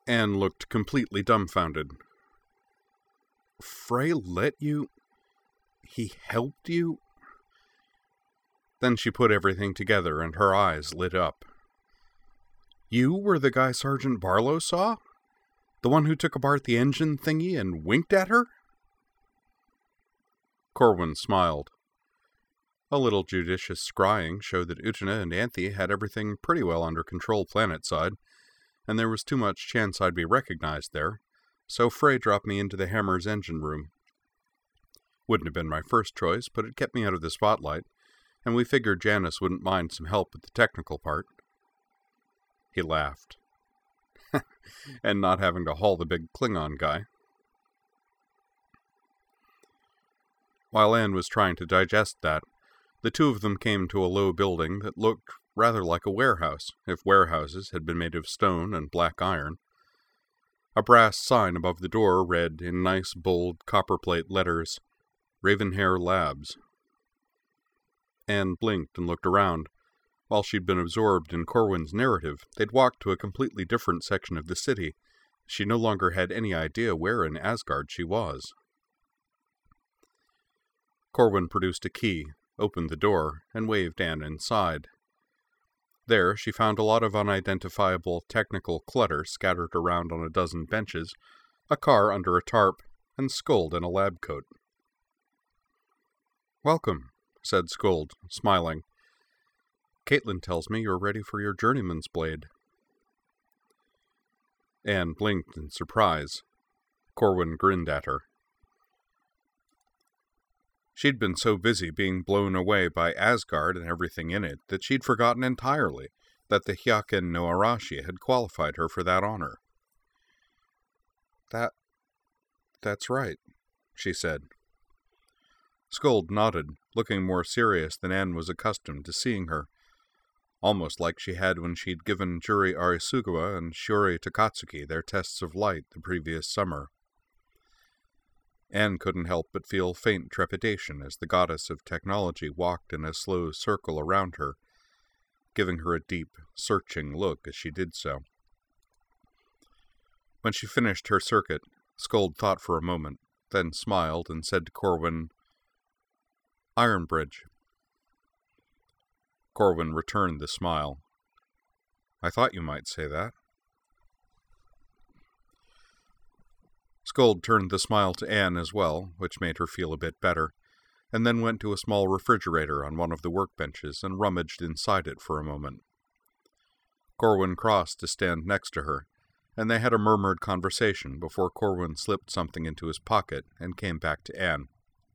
Anne looked completely dumbfounded. Frey let you? He helped you? Then she put everything together, and her eyes lit up. You were the guy Sergeant Barlow saw? The one who took apart the engine thingy and winked at her? Corwin smiled. A little judicious scrying showed that Utena and Anthe had everything pretty well under control planetside, and there was too much chance I'd be recognized there, so Frey dropped me into the Hammer's engine room. Wouldn't have been my first choice, but it kept me out of the spotlight, and we figured Janice wouldn't mind some help with the technical part. He laughed. And not having to haul the big Klingon guy. While Anne was trying to digest that, the two of them came to a low building that looked rather like a warehouse, if warehouses had been made of stone and black iron. A brass sign above the door read in nice, bold, copperplate letters, Ravenhair Labs. Anne blinked and looked around. While she'd been absorbed in Corwin's narrative, they'd walked to a completely different section of the city. She no longer had any idea where in Asgard she was. Corwin produced a key, opened the door, and waved Anne inside. There, she found a lot of unidentifiable technical clutter scattered around on a dozen benches, a car under a tarp, and Skuld in a lab coat. "Welcome," said Skuld, smiling. "Caitlin tells me you're ready for your journeyman's blade." Anne blinked in surprise. Corwin grinned at her. She'd been so busy being blown away by Asgard and everything in it that she'd forgotten entirely that the Hyakken no Arashi had qualified her for that honor. That's right," she said. Skuld nodded, looking more serious than Anne was accustomed to seeing her, almost like she had when she'd given Juri Arisugawa and Shiori Takatsuki their tests of light the previous summer. Anne couldn't help but feel faint trepidation as the goddess of technology walked in a slow circle around her, giving her a deep, searching look as she did so. When she finished her circuit, Skuld thought for a moment, then smiled and said to Corwin, "Ironbridge." Corwin returned the smile. "I thought you might say that." Skuld turned the smile to Anne as well, which made her feel a bit better, and then went to a small refrigerator on one of the workbenches and rummaged inside it for a moment. Corwin crossed to stand next to her, and they had a murmured conversation before Corwin slipped something into his pocket and came back to Anne.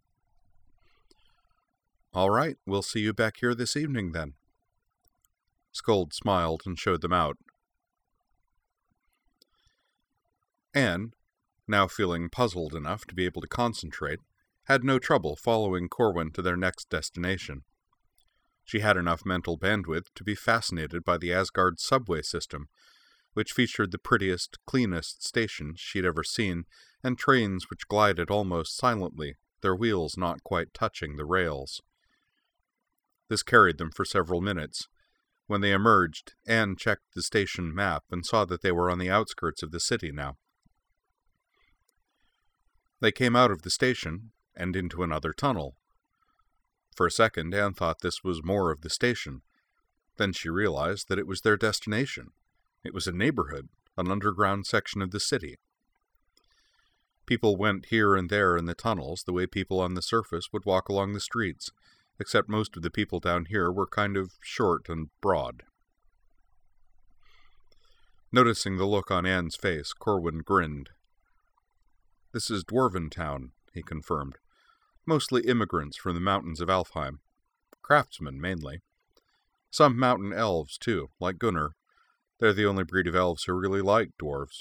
"All right, we'll see you back here this evening, then." Skuld smiled and showed them out. Anne, now feeling puzzled enough to be able to concentrate, had no trouble following Corwin to their next destination. She had enough mental bandwidth to be fascinated by the Asgard subway system, which featured the prettiest, cleanest stations she'd ever seen, and trains which glided almost silently, their wheels not quite touching the rails. This carried them for several minutes. When they emerged, Anne checked the station map and saw that they were on the outskirts of the city now. They came out of the station and into another tunnel. For a second, Anne thought this was more of the station. Then she realized that it was their destination. It was a neighborhood, an underground section of the city. People went here and there in the tunnels the way people on the surface would walk along the streets, except most of the people down here were kind of short and broad. Noticing the look on Anne's face, Corwin grinned. "This is Dwarven Town," he confirmed. "Mostly immigrants from the mountains of Alfheim. Craftsmen, mainly. Some mountain elves, too, like Gunnar. They're the only breed of elves who really like dwarves."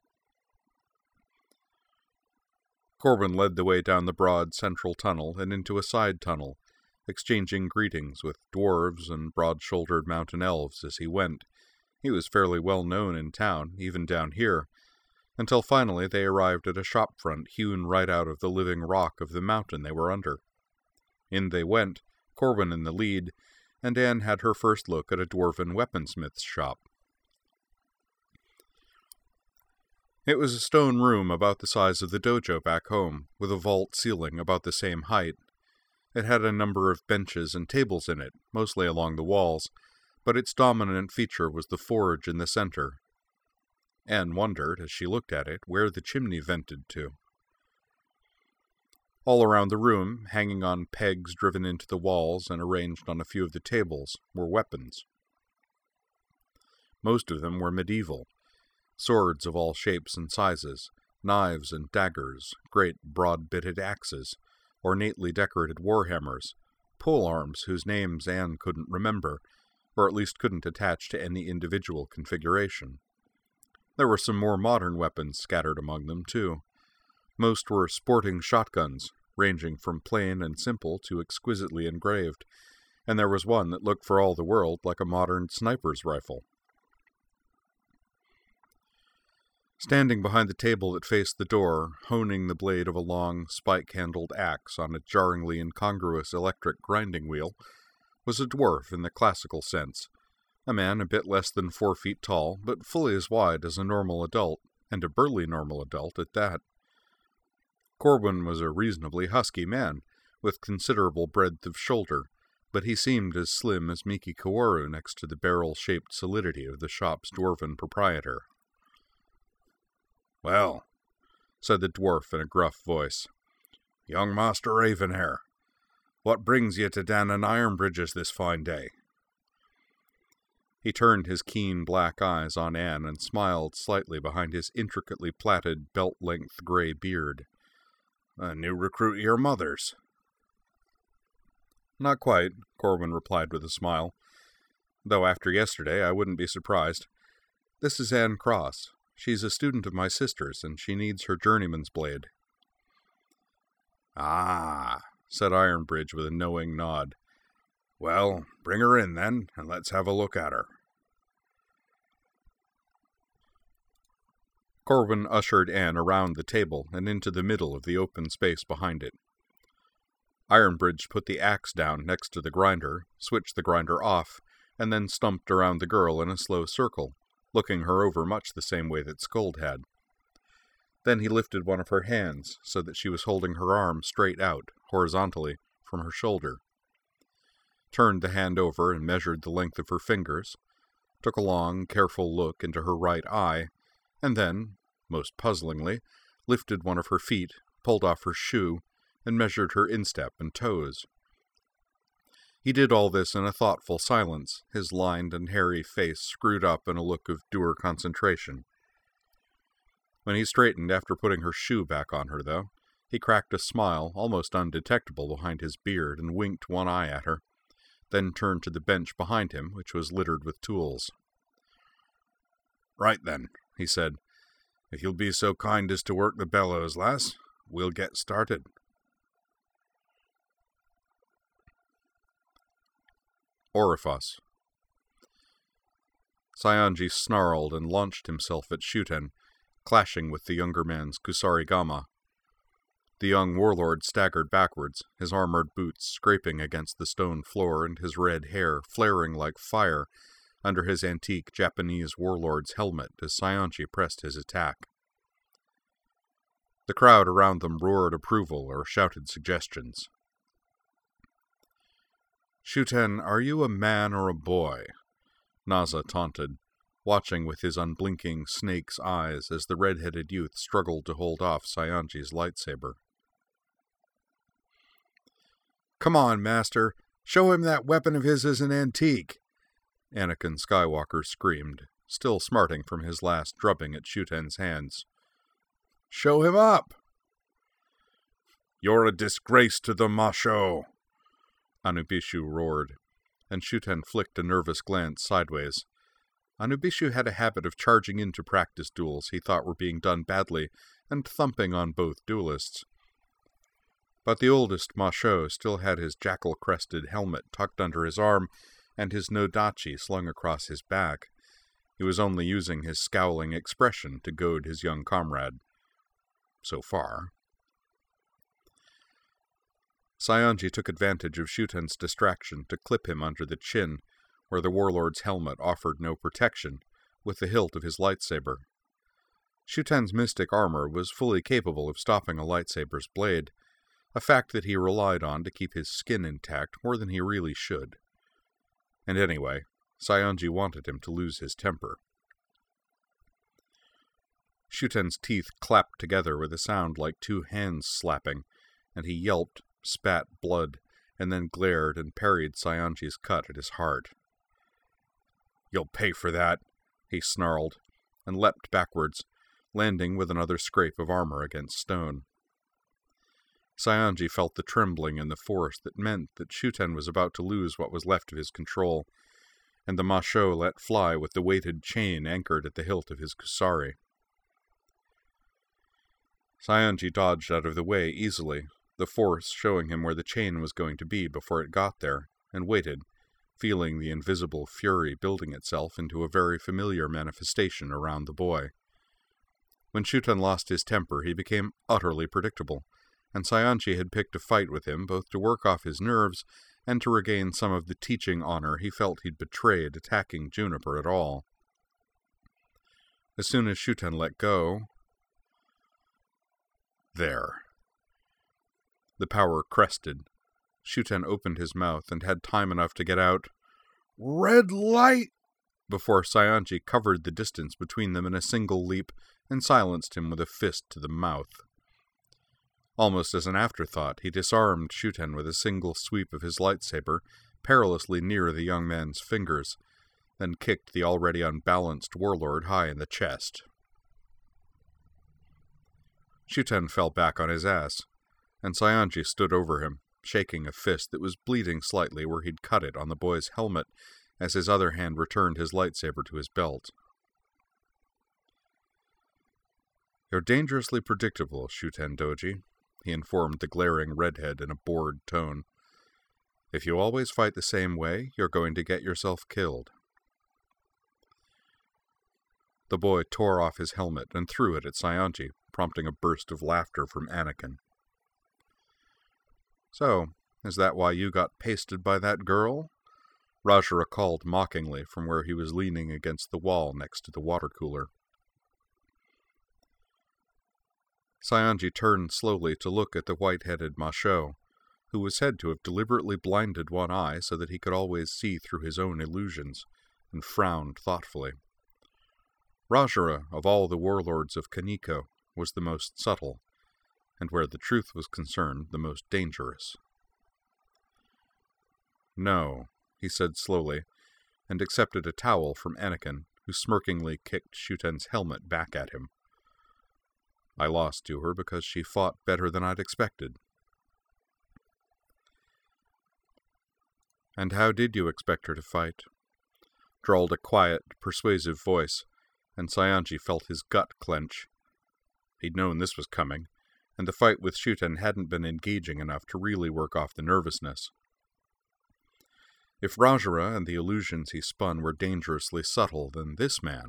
Corwin led the way down the broad central tunnel and into a side tunnel, exchanging greetings with dwarves and broad-shouldered mountain elves as he went. He was fairly well known in town, even down here, until finally they arrived at a shopfront hewn right out of the living rock of the mountain they were under. In they went, Corwin in the lead, and Anne had her first look at a dwarven weaponsmith's shop. It was a stone room about the size of the dojo back home, with a vault ceiling about the same height. It had a number of benches and tables in it, mostly along the walls, but its dominant feature was the forge in the center. Anne wondered, as she looked at it, where the chimney vented to. All around the room, hanging on pegs driven into the walls and arranged on a few of the tables, were weapons. Most of them were medieval. Swords of all shapes and sizes, knives and daggers, great broad-bitted axes, ornately decorated warhammers, polearms whose names Anne couldn't remember, or at least couldn't attach to any individual configuration. There were some more modern weapons scattered among them, too. Most were sporting shotguns, ranging from plain and simple to exquisitely engraved, and there was one that looked for all the world like a modern sniper's rifle. Standing behind the table that faced the door, honing the blade of a long, spike-handled axe on a jarringly incongruous electric grinding wheel, was a dwarf in the classical sense, a man a bit less than 4 feet tall, but fully as wide as a normal adult, and a burly normal adult at that. Corwin was a reasonably husky man, with considerable breadth of shoulder, but he seemed as slim as Miki Kaworu next to the barrel-shaped solidity of the shop's dwarven proprietor. "Well," said the dwarf in a gruff voice, "young Master Ravenhair, what brings you to Dannon Ironbridges this fine day?" He turned his keen black eyes on Anne and smiled slightly behind his intricately plaited, belt-length gray beard. "A new recruit of your mother's." "Not quite," Corwin replied with a smile. "Though after yesterday I wouldn't be surprised. This is Anne Cross. She's a student of my sister's, and she needs her journeyman's blade." "Ah," said Ironbridge with a knowing nod. "Well, bring her in, then, and let's have a look at her." Corwin ushered Anne around the table and into the middle of the open space behind it. Ironbridge put the axe down next to the grinder, switched the grinder off, and then stumped around the girl in a slow circle, looking her over much the same way that Skuld had. Then he lifted one of her hands so that she was holding her arm straight out, horizontally, from her shoulder. Turned the hand over and measured the length of her fingers, took a long, careful look into her right eye, and then, most puzzlingly, lifted one of her feet, pulled off her shoe, and measured her instep and toes. He did all this in a thoughtful silence, his lined and hairy face screwed up in a look of dour concentration. When he straightened after putting her shoe back on her, though, he cracked a smile almost undetectable behind his beard and winked one eye at her, then turned to the bench behind him, which was littered with tools. "Right then," he said. "If you'll be so kind as to work the bellows, lass, we'll get started." Orifos. Saionji snarled and launched himself at Shuten, clashing with the younger man's kusarigama. The young warlord staggered backwards, his armored boots scraping against the stone floor and his red hair flaring like fire under his antique Japanese warlord's helmet as Saionji pressed his attack. The crowd around them roared approval or shouted suggestions. "Shuten, are you a man or a boy?" Naza taunted, watching with his unblinking snake's eyes as the red-headed youth struggled to hold off Saionji's lightsaber. "Come on, Master! Show him that weapon of his is an antique!" Anakin Skywalker screamed, still smarting from his last drubbing at Shuten's hands. "Show him up!" "You're a disgrace to the Masho!" Anubishu roared, and Shuten flicked a nervous glance sideways. Anubishu had a habit of charging into practice duels he thought were being done badly, and thumping on both duelists. But the oldest Masho still had his jackal-crested helmet tucked under his arm, and his nodachi slung across his back. He was only using his scowling expression to goad his young comrade. So far. Saionji took advantage of Shuten's distraction to clip him under the chin, where the warlord's helmet offered no protection, with the hilt of his lightsaber. Shuten's mystic armor was fully capable of stopping a lightsaber's blade, a fact that he relied on to keep his skin intact more than he really should. And anyway, Saionji wanted him to lose his temper. Shuten's teeth clapped together with a sound like two hands slapping, and he yelped, spat blood, and then glared and parried Saionji's cut at his heart. "You'll pay for that," he snarled, and leapt backwards, landing with another scrape of armor against stone. Saionji felt the trembling in the force that meant that Shuten was about to lose what was left of his control, and the Masho let fly with the weighted chain anchored at the hilt of his kusari. Saionji dodged out of the way easily, the force showing him where the chain was going to be before it got there, and waited, feeling the invisible fury building itself into a very familiar manifestation around the boy. When Shuten lost his temper, he became utterly predictable, and Saionji had picked a fight with him both to work off his nerves and to regain some of the teaching honor he felt he'd betrayed attacking Juniper at all. As soon as Shuten let go... There. The power crested. Shuten opened his mouth and had time enough to get out, "Red light!" before Saionji covered the distance between them in a single leap and silenced him with a fist to the mouth. Almost as an afterthought, he disarmed Shuten with a single sweep of his lightsaber, perilously near the young man's fingers, then kicked the already unbalanced warlord high in the chest. Shuten fell back on his ass, and Saionji stood over him, shaking a fist that was bleeding slightly where he'd cut it on the boy's helmet as his other hand returned his lightsaber to his belt. "You're dangerously predictable, Shuten Doji," he informed the glaring redhead in a bored tone. "If you always fight the same way, you're going to get yourself killed." The boy tore off his helmet and threw it at Saionji, prompting a burst of laughter from Anakin. "So, is that why you got pasted by that girl?" Rajara called mockingly from where he was leaning against the wall next to the water cooler. Saionji turned slowly to look at the white-headed Masho, who was said to have deliberately blinded one eye so that he could always see through his own illusions, and frowned thoughtfully. Rajara, of all the warlords of Kaniko, was the most subtle, and where the truth was concerned, the most dangerous. "No," he said slowly, and accepted a towel from Anakin, who smirkingly kicked Shuten's helmet back at him. "I lost to her because she fought better than I'd expected." "And how did you expect her to fight?" drawled a quiet, persuasive voice, and Saionji felt his gut clench. He'd known this was coming, and the fight with Shuten hadn't been engaging enough to really work off the nervousness. If Rajara and the illusions he spun were dangerously subtle, then this man...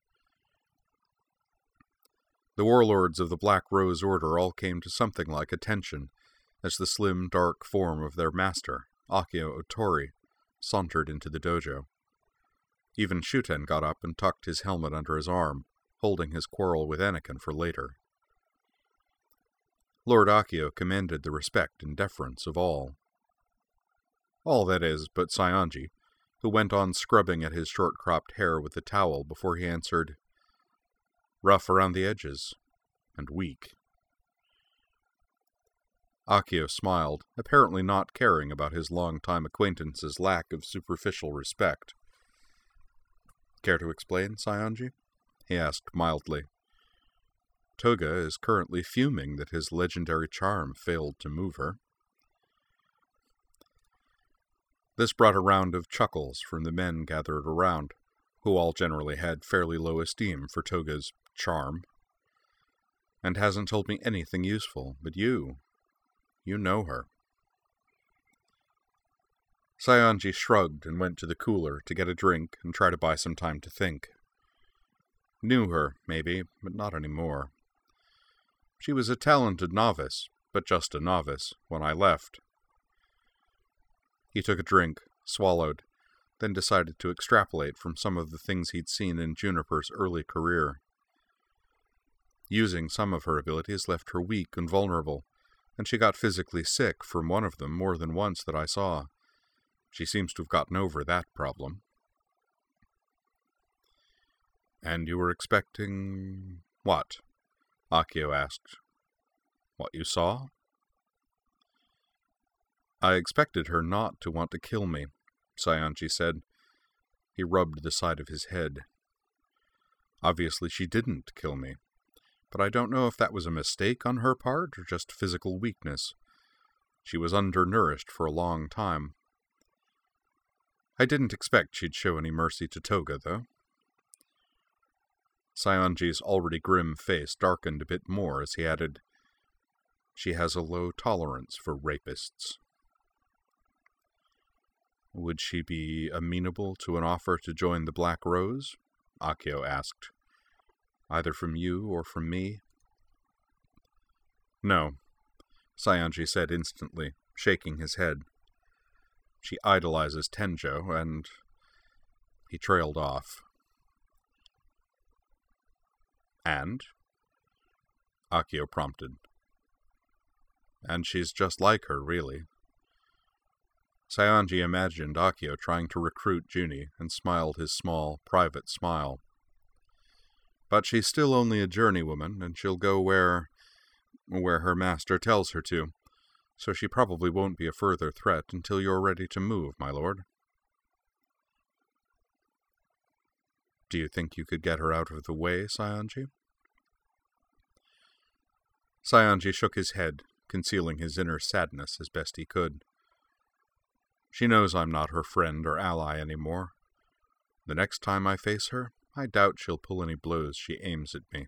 The warlords of the Black Rose Order all came to something like attention as the slim, dark form of their master, Akio Otori, sauntered into the dojo. Even Shuten got up and tucked his helmet under his arm, holding his quarrel with Anakin for later. Lord Akio commanded the respect and deference of all. All, that is, but Saionji, who went on scrubbing at his short-cropped hair with the towel before he answered, "Rough around the edges, and weak." Akio smiled, apparently not caring about his long-time acquaintance's lack of superficial respect. "Care to explain, Saionji?" he asked mildly. "Toga is currently fuming that his legendary charm failed to move her." This brought a round of chuckles from the men gathered around, who all generally had fairly low esteem for Toga's charm. "And hasn't told me anything useful, but you know her." Saionji shrugged and went to the cooler to get a drink and try to buy some time to think. Knew her, maybe, but not anymore. She was a talented novice, but just a novice, when I left. He took a drink, swallowed, then decided to extrapolate from some of the things he'd seen in Juniper's early career. Using some of her abilities left her weak and vulnerable, and she got physically sick from one of them more than once that I saw. She seems to have gotten over that problem. And you were expecting... what? Akio asked. What you saw? I expected her not to want to kill me, Saionji said. He rubbed the side of his head. Obviously she didn't kill me, but I don't know if that was a mistake on her part or just physical weakness. She was undernourished for a long time. I didn't expect she'd show any mercy to Toga, though. Saionji's already grim face darkened a bit more as he added, She has a low tolerance for rapists. Would she be amenable to an offer to join the Black Rose? Akio asked. Either from you or from me? No, Saionji said instantly, shaking his head. She idolizes Tenjo, and... He trailed off. And? Akio prompted. And she's just like her, really. Saionji imagined Akio trying to recruit Junie and smiled his small, private smile. But she's still only a journeywoman, and she'll go where her master tells her to, so she probably won't be a further threat until you're ready to move, my lord. Do you think you could get her out of the way, Saionji? Saionji shook his head, concealing his inner sadness as best he could. She knows I'm not her friend or ally anymore. The next time I face her, I doubt she'll pull any blows she aims at me.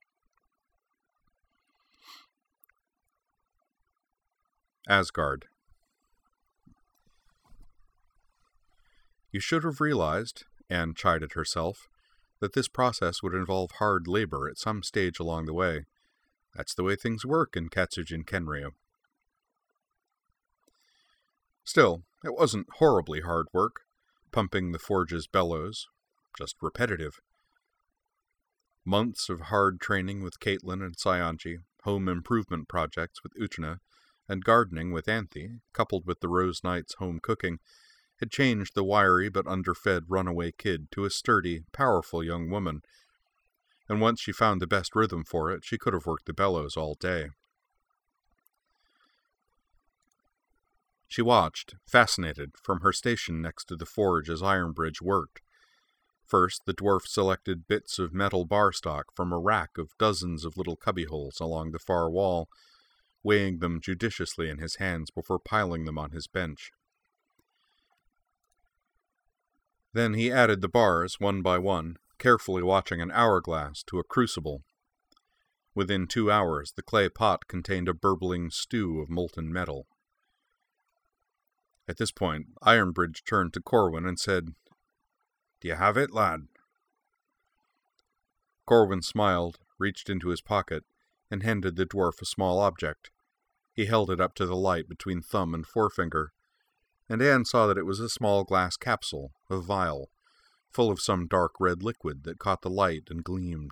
Asgard. You should have realized, Anne chided herself, that this process would involve hard labor at some stage along the way. That's the way things work in Katsujin Kenryu. Still, it wasn't horribly hard work, pumping the forge's bellows, just repetitive. Months of hard training with Caitlin and Saionji, home improvement projects with Utena, and gardening with Anthe, coupled with the Rose Knight's home cooking, had changed the wiry but underfed runaway kid to a sturdy, powerful young woman, and once she found the best rhythm for it, she could have worked the bellows all day. She watched, fascinated, from her station next to the forge as Ironbridge worked. First, the dwarf selected bits of metal bar stock from a rack of dozens of little cubbyholes along the far wall, weighing them judiciously in his hands before piling them on his bench. Then he added the bars one by one, carefully watching an hourglass to a crucible. Within 2 hours, the clay pot contained a burbling stew of molten metal. At this point, Ironbridge turned to Corwin and said, "Do you have it, lad?" Corwin smiled, reached into his pocket, and handed the dwarf a small object. He held it up to the light between thumb and forefinger, and Anne saw that it was a small glass capsule, a vial, full of some dark red liquid that caught the light and gleamed.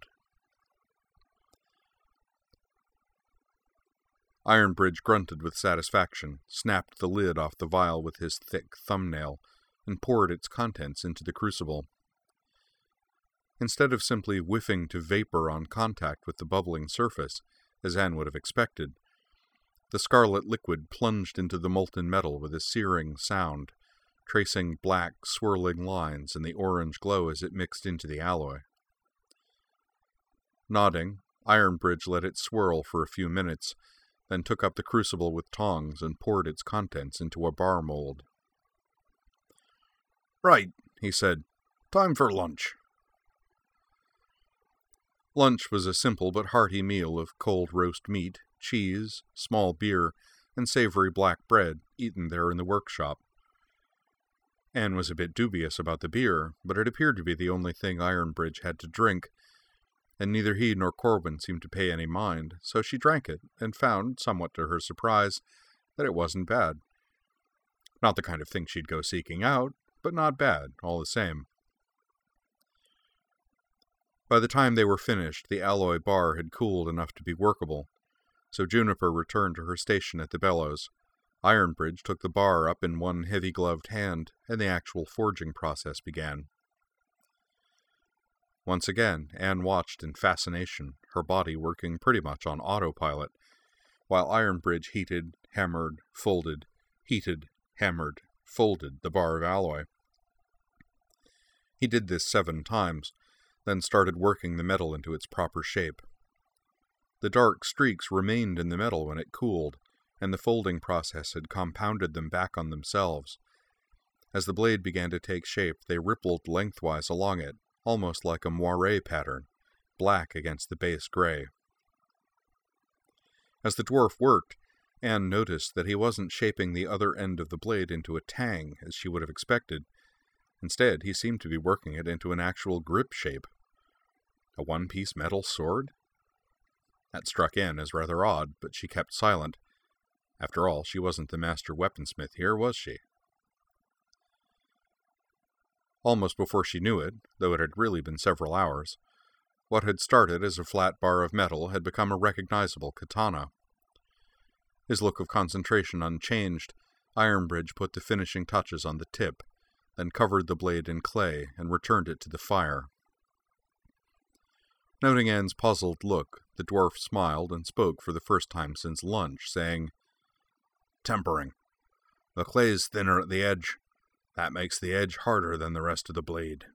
Ironbridge grunted with satisfaction, snapped the lid off the vial with his thick thumbnail, and poured its contents into the crucible. Instead of simply whiffing to vapor on contact with the bubbling surface, as Anne would have expected, the scarlet liquid plunged into the molten metal with a searing sound, tracing black, swirling lines in the orange glow as it mixed into the alloy. Nodding, Ironbridge let it swirl for a few minutes, then took up the crucible with tongs and poured its contents into a bar mold. "Right," he said. "Time for lunch." Lunch was a simple but hearty meal of cold roast meat, cheese, small beer, and savory black bread, eaten there in the workshop. Anne was a bit dubious about the beer, but it appeared to be the only thing Ironbridge had to drink, and neither he nor Corwin seemed to pay any mind, so she drank it, and found, somewhat to her surprise, that it wasn't bad. Not the kind of thing she'd go seeking out, but not bad, all the same. By the time they were finished, the alloy bar had cooled enough to be workable, so Juniper returned to her station at the bellows. Ironbridge took the bar up in one heavy-gloved hand, and the actual forging process began. Once again, Anne watched in fascination, her body working pretty much on autopilot, while Ironbridge heated, hammered, folded, heated, hammered, folded the bar of alloy. He did this 7 times, then started working the metal into its proper shape. The dark streaks remained in the metal when it cooled, and the folding process had compounded them back on themselves. As the blade began to take shape, they rippled lengthwise along it, almost like a moire pattern, black against the base gray. As the dwarf worked, Anne noticed that he wasn't shaping the other end of the blade into a tang, as she would have expected. Instead, he seemed to be working it into an actual grip shape. A one-piece metal sword? That struck Anne as rather odd, but she kept silent. After all, she wasn't the master weaponsmith here, was she? Almost before she knew it, though it had really been several hours, what had started as a flat bar of metal had become a recognizable katana. His look of concentration unchanged, Ironbridge put the finishing touches on the tip, then covered the blade in clay and returned it to the fire. Noting Anne's puzzled look, the dwarf smiled and spoke for the first time since lunch, saying, "Tempering. The clay's thinner at the edge. That makes the edge harder than the rest of the blade."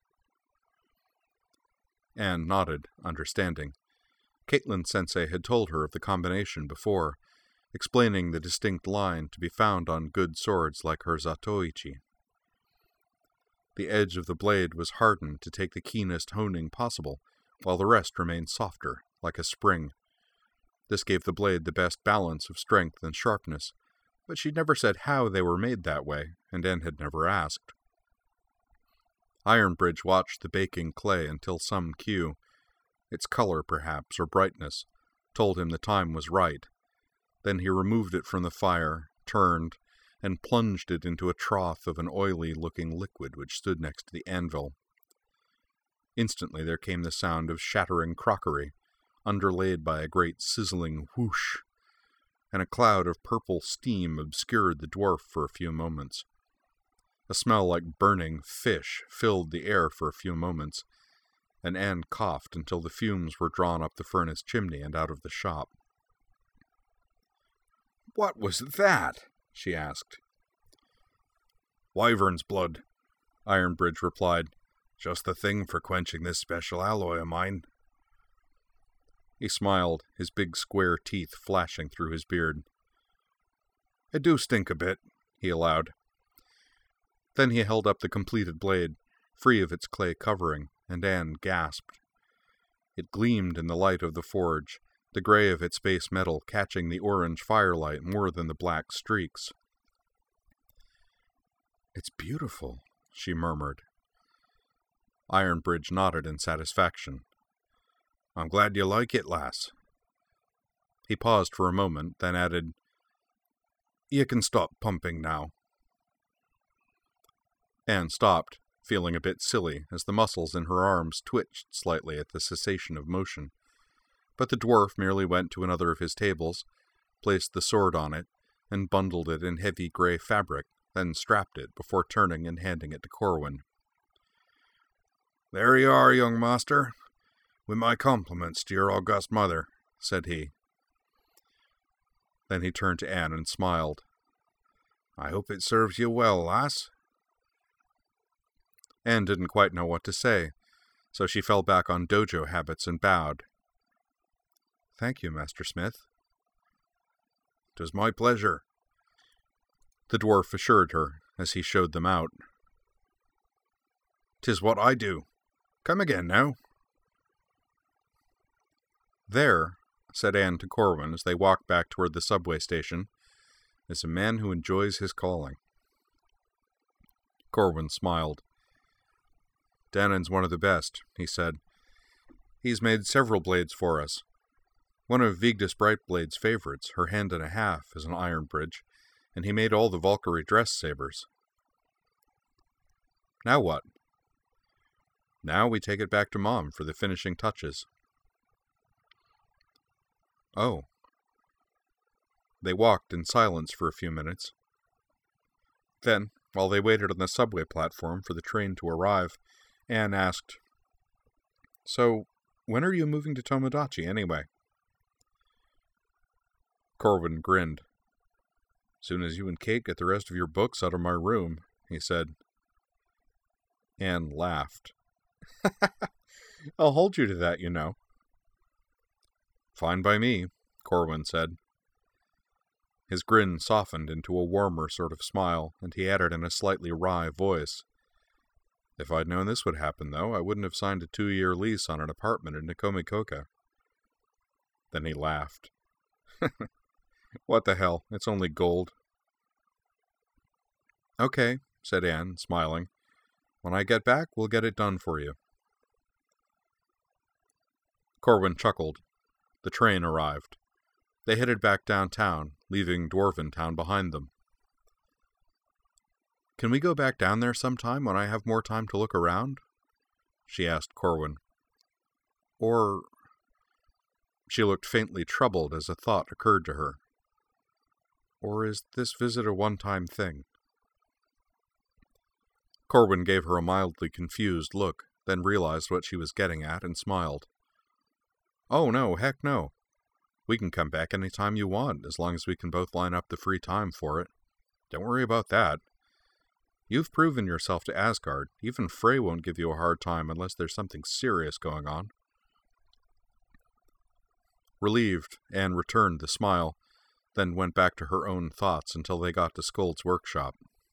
Anne nodded, understanding. Caitlin-sensei had told her of the combination before, explaining the distinct line to be found on good swords like her Zatoichi. The edge of the blade was hardened to take the keenest honing possible, while the rest remained softer, like a spring. This gave the blade the best balance of strength and sharpness, but she'd never said how they were made that way, and Anne had never asked. Ironbridge watched the baking clay until some cue, its color perhaps, or brightness, told him the time was right. Then he removed it from the fire, turned, and plunged it into a trough of an oily-looking liquid which stood next to the anvil. Instantly there came the sound of shattering crockery, underlaid by a great sizzling whoosh, and a cloud of purple steam obscured the dwarf for a few moments. A smell like burning fish filled the air for a few moments, and Anne coughed until the fumes were drawn up the furnace chimney and out of the shop. "What was that?" she asked. "Wyvern's blood," Ironbridge replied. "Just the thing for quenching this special alloy of mine." He smiled, his big square teeth flashing through his beard. "It do stink a bit," he allowed. Then he held up the completed blade, free of its clay covering, and Anne gasped. It gleamed in the light of the forge, the gray of its base metal catching the orange firelight more than the black streaks. "It's beautiful," she murmured. Ironbridge nodded in satisfaction. "I'm glad you like it, lass." He paused for a moment, then added, "You can stop pumping now." Anne stopped, feeling a bit silly as the muscles in her arms twitched slightly at the cessation of motion. But the dwarf merely went to another of his tables, placed the sword on it, and bundled it in heavy gray fabric, then strapped it before turning and handing it to Corwin. "There you are, young master, with my compliments to your august mother," said he. Then he turned to Anne and smiled. "I hope it serves you well, lass." Anne didn't quite know what to say, so she fell back on dojo habits and bowed. "Thank you, Master Smith." "'Tis my pleasure," the dwarf assured her as he showed them out. "'Tis what I do. Come again now." "There," said Anne to Corwin as they walked back toward the subway station, "is a man who enjoys his calling." Corwin smiled. "Dannon's one of the best," he said. "He's made several blades for us. One of Vigdis Brightblade's favorites, her hand and a half, is an Ironbridge, and he made all the Valkyrie dress sabers." "Now what?" Now we take it back to Mom for the finishing touches." "Oh." They walked in silence for a few minutes. Then, while they waited on the subway platform for the train to arrive, Anne asked, "So, when are you moving to Tomodachi, anyway?" Corwin grinned. "Soon as you and Kate get the rest of your books out of my room," he said. Anne laughed. "I'll hold you to that, you know." "Fine by me," Corwin said. His grin softened into a warmer sort of smile, and he added in a slightly wry voice, "If I'd known this would happen, though, I wouldn't have signed a 2-year lease on an apartment in Nikomikoka." Then he laughed. "What the hell, it's only gold." "Okay," said Anne, smiling. "When I get back, we'll get it done for you." Corwin chuckled. The train arrived. They headed back downtown, leaving Dwarven Town behind them. "Can we go back down there sometime when I have more time to look around?" she asked Corwin. "Or—" She looked faintly troubled as a thought occurred to her. "Or is this visit a one-time thing?" Corwin gave her a mildly confused look, then realized what she was getting at and smiled. "Oh no, heck no. We can come back any time you want, as long as we can both line up the free time for it. Don't worry about that. You've proven yourself to Asgard. Even Frey won't give you a hard time unless there's something serious going on." Relieved, Anne returned the smile, then went back to her own thoughts until they got to Skold's workshop.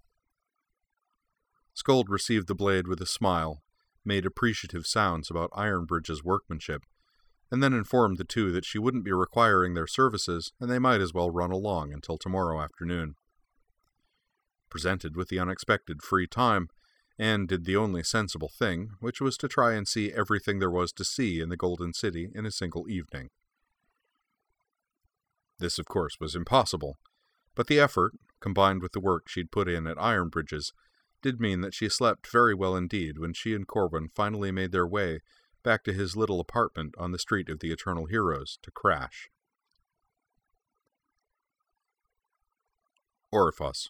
Skold received the blade with a smile, made appreciative sounds about Ironbridge's workmanship, and then informed the two that she wouldn't be requiring their services, and they might as well run along until tomorrow afternoon. Presented with the unexpected free time, Anne did the only sensible thing, which was to try and see everything there was to see in the Golden City in a single evening. This, of course, was impossible, but the effort, combined with the work she'd put in at Ironbridge's, did mean that she slept very well indeed when she and Corwin finally made their way back to his little apartment on the Street of the Eternal Heroes to crash. Orifos.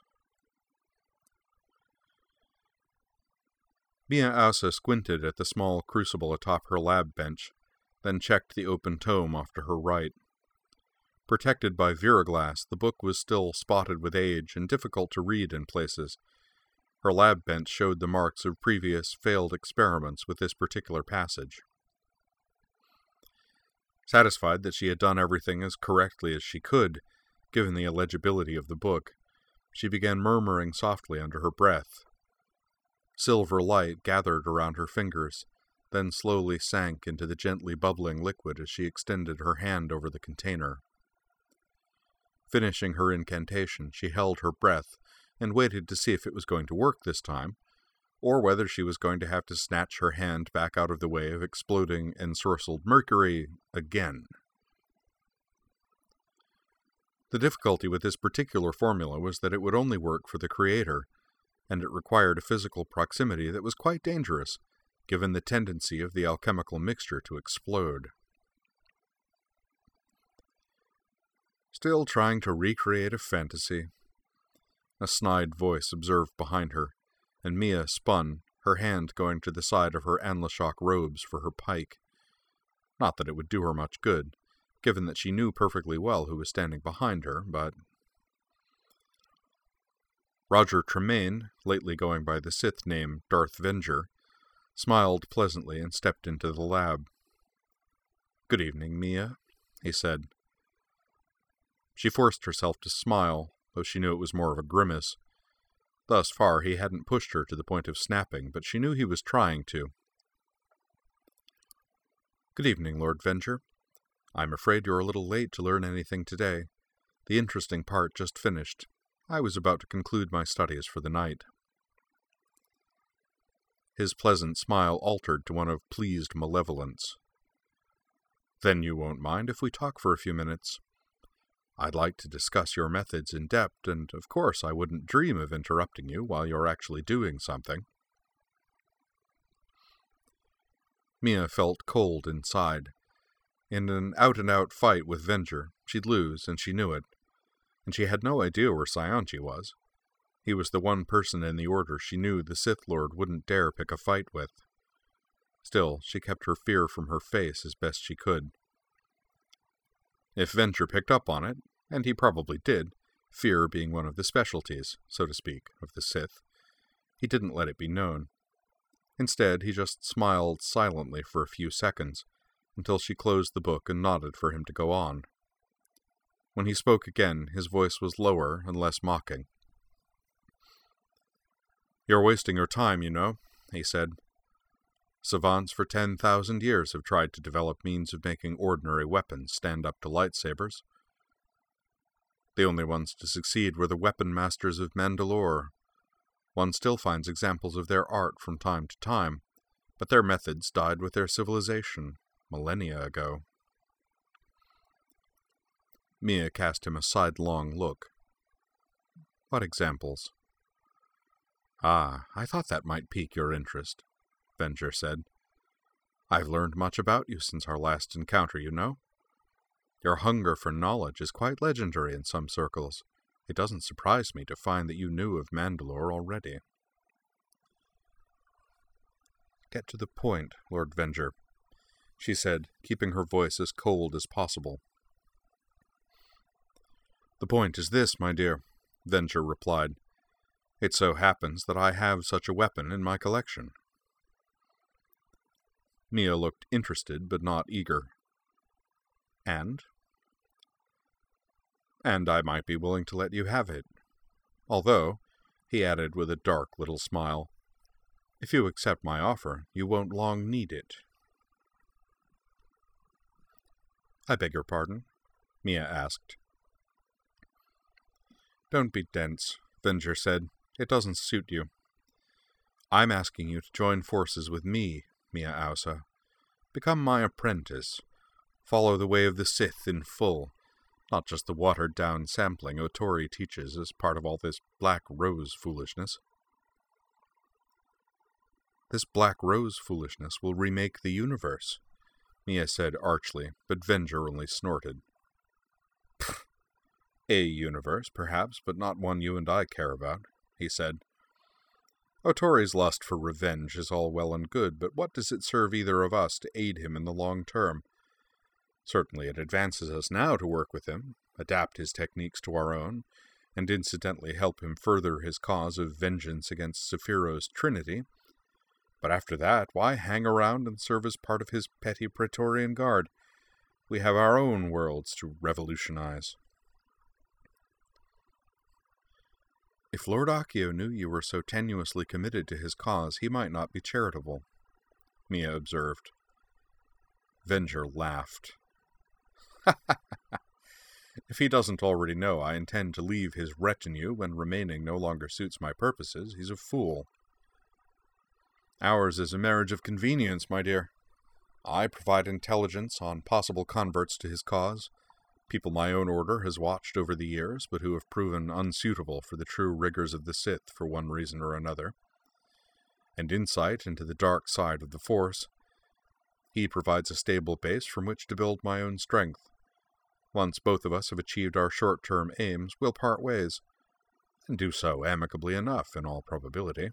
Mia Ausa squinted at the small crucible atop her lab bench, then checked the open tome off to her right. Protected by Viraglass, the book was still spotted with age and difficult to read in places. Her lab bench showed the marks of previous failed experiments with this particular passage. Satisfied that she had done everything as correctly as she could, given the illegibility of the book, she began murmuring softly under her breath. Silver light gathered around her fingers, then slowly sank into the gently bubbling liquid as she extended her hand over the container. Finishing her incantation, she held her breath and waited to see if it was going to work this time, or whether she was going to have to snatch her hand back out of the way of exploding ensorcelled mercury again. The difficulty with this particular formula was that it would only work for the creator, and it required a physical proximity that was quite dangerous, given the tendency of the alchemical mixture to explode. "Still trying to recreate a fantasy," a snide voice observed behind her, and Mia spun, her hand going to the side of her Anlashok robes for her pike. Not that it would do her much good, given that she knew perfectly well who was standing behind her, but... Roger Tremaine, lately going by the Sith name Darth Venger, smiled pleasantly and stepped into the lab. "Good evening, Mia," he said. She forced herself to smile, though she knew it was more of a grimace. Thus far he hadn't pushed her to the point of snapping, but she knew he was trying to. "Good evening, Lord Venger. I'm afraid you're a little late to learn anything today. The interesting part just finished. I was about to conclude my studies for the night." His pleasant smile altered to one of pleased malevolence. "Then you won't mind if we talk for a few minutes? I'd like to discuss your methods in depth, and of course I wouldn't dream of interrupting you while you're actually doing something." Mia felt cold inside. In an out-and-out fight with Venger, she'd lose, and she knew it. And she had no idea where Saionji was. He was the one person in the Order she knew the Sith Lord wouldn't dare pick a fight with. Still, she kept her fear from her face as best she could. If Venger picked up on it, and he probably did, fear being one of the specialties, so to speak, of the Sith, he didn't let it be known. Instead, he just smiled silently for a few seconds, until she closed the book and nodded for him to go on. When he spoke again, his voice was lower and less mocking. "You're wasting your time, you know," he said. "Savants for 10,000 years have tried to develop means of making ordinary weapons stand up to lightsabers. The only ones to succeed were the weapon masters of Mandalore. One still finds examples of their art from time to time, but their methods died with their civilization, millennia ago." Mia cast him a sidelong look. "What examples?" "Ah, I thought that might pique your interest," Venger said. "I've learned much about you since our last encounter, you know. Your hunger for knowledge is quite legendary in some circles. It doesn't surprise me to find that you knew of Mandalore already." "Get to the point, Lord Venger," she said, keeping her voice as cold as possible. "The point is this, my dear," Venger replied. "It so happens that I have such a weapon in my collection." Mia looked interested, but not eager. "And?" "And I might be willing to let you have it. Although," he added with a dark little smile, "if you accept my offer, you won't long need it." "I beg your pardon?" Mia asked. "Don't be dense," Venger said. "It doesn't suit you. I'm asking you to join forces with me, Mia Ausa. Become my apprentice. Follow the way of the Sith in full, not just the watered-down sampling Otori teaches as part of all this Black Rose foolishness." "This Black Rose foolishness will remake the universe," Mia said archly, but Venger only snorted. "A universe, perhaps, but not one you and I care about," he said. "Otori's lust for revenge is all well and good, but what does it serve either of us to aid him in the long term? Certainly it advances us now to work with him, adapt his techniques to our own, and incidentally help him further his cause of vengeance against Sephiroth's Trinity. But after that, why hang around and serve as part of his petty Praetorian Guard? We have our own worlds to revolutionize." "If Lord Accio knew you were so tenuously committed to his cause, he might not be charitable," Mia observed. Venger laughed. "If he doesn't already know I intend to leave his retinue when remaining no longer suits my purposes, he's a fool. Ours is a marriage of convenience, my dear. I provide intelligence on possible converts to his cause, people my own order has watched over the years, but who have proven unsuitable for the true rigors of the Sith for one reason or another, and insight into the dark side of the Force. He provides a stable base from which to build my own strength. Once both of us have achieved our short-term aims, we'll part ways, and do so amicably enough, in all probability."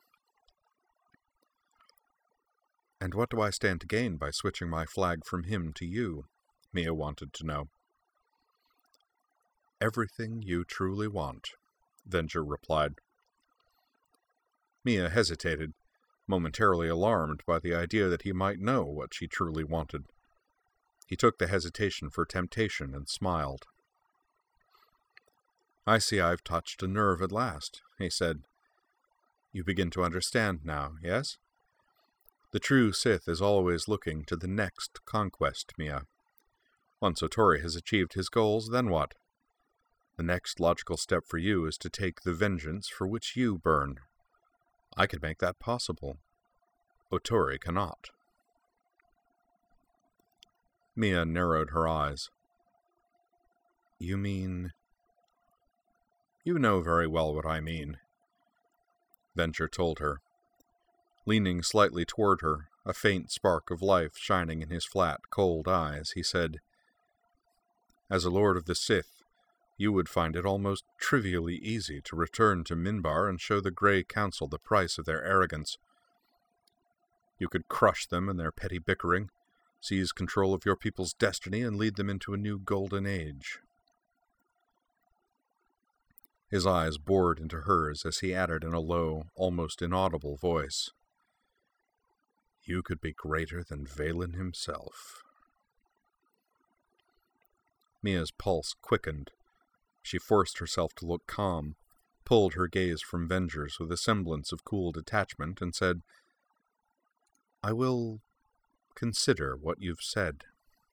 "And what do I stand to gain by switching my flag from him to you?" Mia wanted to know. "Everything you truly want," Venger replied. Mia hesitated, momentarily alarmed by the idea that he might know what she truly wanted. He took the hesitation for temptation and smiled. "I see I've touched a nerve at last," he said. "You begin to understand now, yes? The true Sith is always looking to the next conquest, Mia. Once Otori has achieved his goals, then what? The next logical step for you is to take the vengeance for which you burn. I can make that possible. Otori cannot." Mia narrowed her eyes. "You mean—" "You know very well what I mean," Venger told her. Leaning slightly toward her, a faint spark of life shining in his flat, cold eyes, he said, "As a Lord of the Sith, you would find it almost trivially easy to return to Minbar and show the Grey Council the price of their arrogance. You could crush them in their petty bickering, seize control of your people's destiny, and lead them into a new golden age." His eyes bored into hers as he added in a low, almost inaudible voice, "You could be greater than Valen himself." Mia's pulse quickened. She forced herself to look calm, pulled her gaze from Venger's with a semblance of cool detachment, and said, "I will consider what you've said."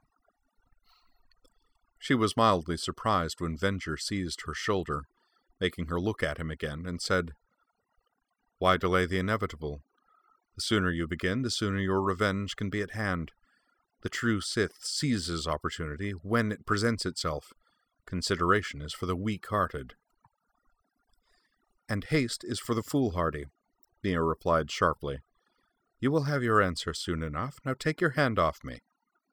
She was mildly surprised when Venger seized her shoulder, making her look at him again, and said, "Why delay the inevitable? The sooner you begin, the sooner your revenge can be at hand. The true Sith seizes opportunity when it presents itself. Consideration is for the weak-hearted." "And haste is for the foolhardy," Mia replied sharply. "You will have your answer soon enough. Now take your hand off me."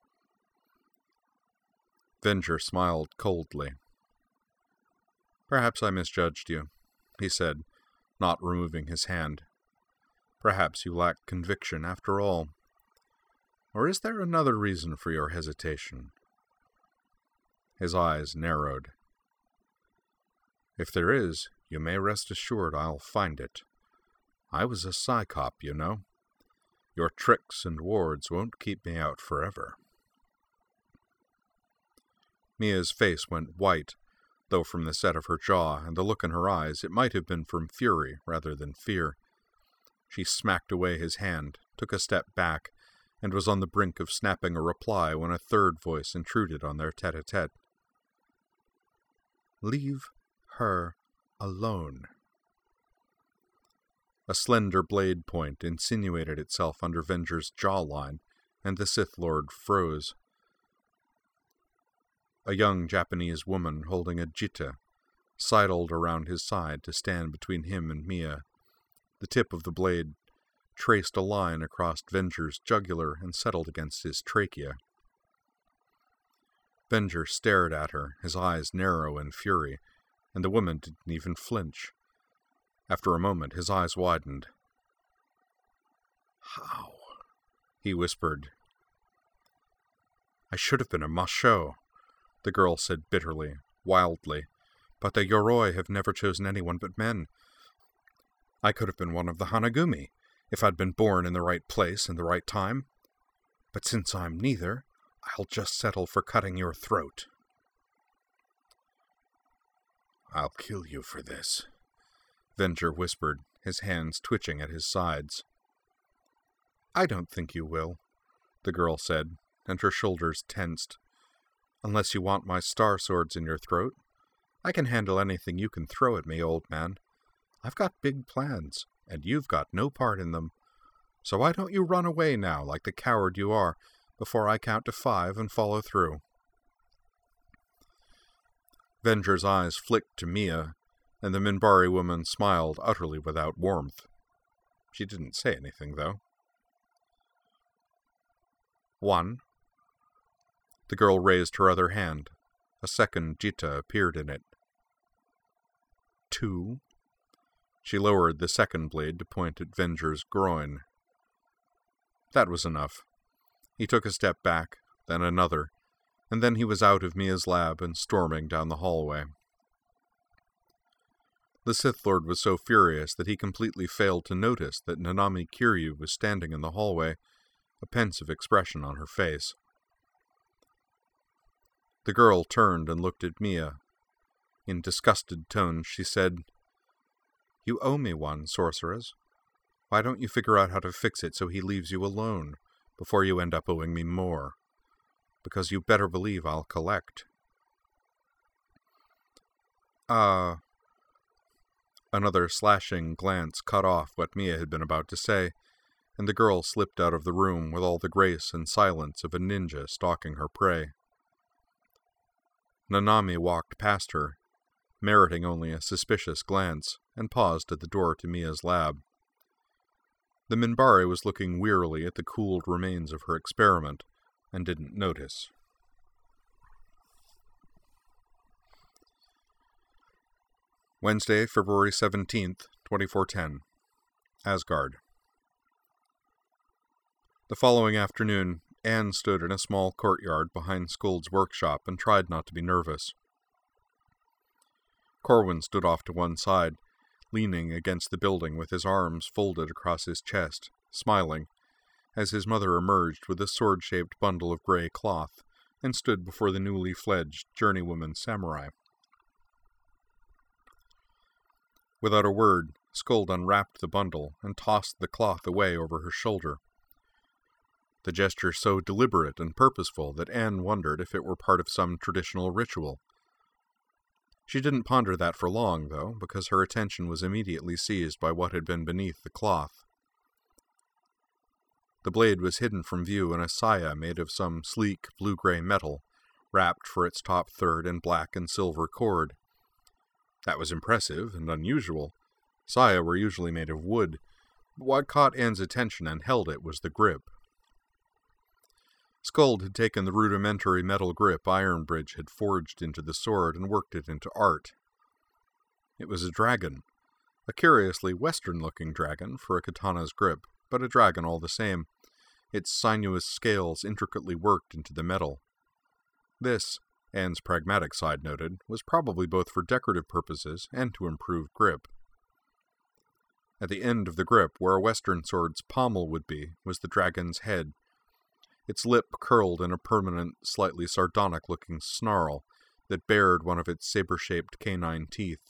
Venger smiled coldly. "Perhaps I misjudged you," he said, not removing his hand. "Perhaps you lack conviction after all. Or is there another reason for your hesitation?" His eyes narrowed. "If there is, you may rest assured I'll find it. I was a Psychop, you know. Your tricks and wards won't keep me out forever." Mia's face went white, though from the set of her jaw and the look in her eyes it might have been from fury rather than fear. She smacked away his hand, took a step back, and was on the brink of snapping a reply when a third voice intruded on their tete-a-tete. "Leave her alone." A slender blade point insinuated itself under Venger's jawline, and the Sith Lord froze. A young Japanese woman holding a jita sidled around his side to stand between him and Mia. The tip of the blade traced a line across Venger's jugular and settled against his trachea. Venger stared at her, his eyes narrow in fury, and the woman didn't even flinch. After a moment, his eyes widened. "How?" he whispered. "I should have been a Masho," the girl said bitterly, wildly, "but the Yoroi have never chosen anyone but men. I could have been one of the Hanagumi, if I'd been born in the right place and the right time. But since I'm neither, I'll just settle for cutting your throat." "I'll kill you for this," Venger whispered, his hands twitching at his sides. "I don't think you will," the girl said, and her shoulders tensed. "Unless you want my star swords in your throat. I can handle anything you can throw at me, old man. I've got big plans, and you've got no part in them. So why don't you run away now, like the coward you are, before I count to 5 and follow through?" Venger's eyes flicked to Mia, and the Minbari woman smiled utterly without warmth. She didn't say anything, though. 1. The girl raised her other hand. A second jita appeared in it. 2. She lowered the second blade to point at Venger's groin. That was enough. He took a step back, then another, and then he was out of Mia's lab and storming down the hallway. The Sith Lord was so furious that he completely failed to notice that Nanami Kiryu was standing in the hallway, a pensive expression on her face. The girl turned and looked at Mia. In disgusted tones, she said, "You owe me one, sorceress. Why don't you figure out how to fix it so he leaves you alone, before you end up owing me more? Because you better believe I'll collect." Another slashing glance cut off what Mia had been about to say, and the girl slipped out of the room with all the grace and silence of a ninja stalking her prey. Nanami walked past her, meriting only a suspicious glance, and paused at the door to Mia's lab. The Minbari was looking wearily at the cooled remains of her experiment, and didn't notice. Wednesday, February 17th, 2410. Asgard. The following afternoon, Anne stood in a small courtyard behind Skuld's workshop and tried not to be nervous. Corwin stood off to one side, leaning against the building with his arms folded across his chest, smiling, as his mother emerged with a sword-shaped bundle of grey cloth and stood before the newly fledged journeywoman samurai. Without a word, Skuld unwrapped the bundle and tossed the cloth away over her shoulder. The gesture so deliberate and purposeful that Anne wondered if it were part of some traditional ritual. She didn't ponder that for long, though, because her attention was immediately seized by what had been beneath the cloth. The blade was hidden from view in a saya made of some sleek blue-gray metal, wrapped for its top third in black and silver cord. That was impressive and unusual. Saya were usually made of wood, but what caught Anne's attention and held it was the grip. Skuld had taken the rudimentary metal grip Ironbridge had forged into the sword and worked it into art. It was a dragon, a curiously Western-looking dragon for a katana's grip, but a dragon all the same, its sinuous scales intricately worked into the metal. This, Anne's pragmatic side noted, was probably both for decorative purposes and to improve grip. At the end of the grip, where a Western sword's pommel would be, was the dragon's head, its lip curled in a permanent, slightly sardonic-looking snarl that bared one of its saber-shaped canine teeth.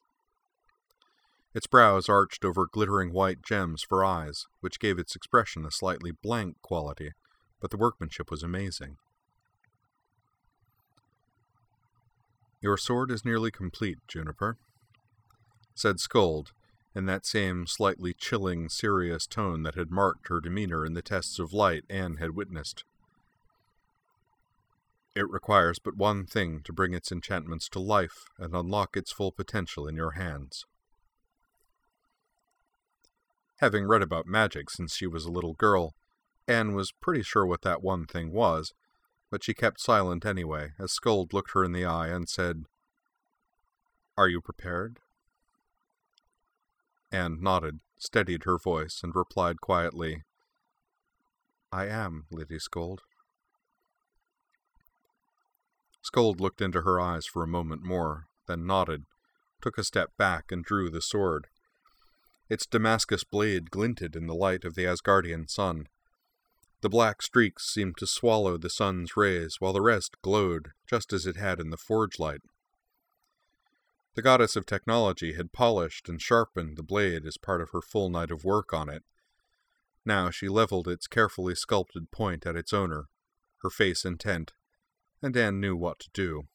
Its brows arched over glittering white gems for eyes, which gave its expression a slightly blank quality, but the workmanship was amazing. "Your sword is nearly complete, Juniper," said Skuld, in that same slightly chilling, serious tone that had marked her demeanor in the tests of light Anne had witnessed. "It requires but one thing to bring its enchantments to life and unlock its full potential in your hands." Having read about magic since she was a little girl, Anne was pretty sure what that one thing was, but she kept silent anyway, as Skuld looked her in the eye and said, "Are you prepared?" Anne nodded, steadied her voice, and replied quietly, "I am, Lady Skuld." Skuld looked into her eyes for a moment more, then nodded, took a step back, and drew the sword. Its Damascus blade glinted in the light of the Asgardian sun. The black streaks seemed to swallow the sun's rays, while the rest glowed, just as it had in the forge light. The goddess of technology had polished and sharpened the blade as part of her full night of work on it. Now she leveled its carefully sculpted point at its owner, her face intent, and Anne knew what to do.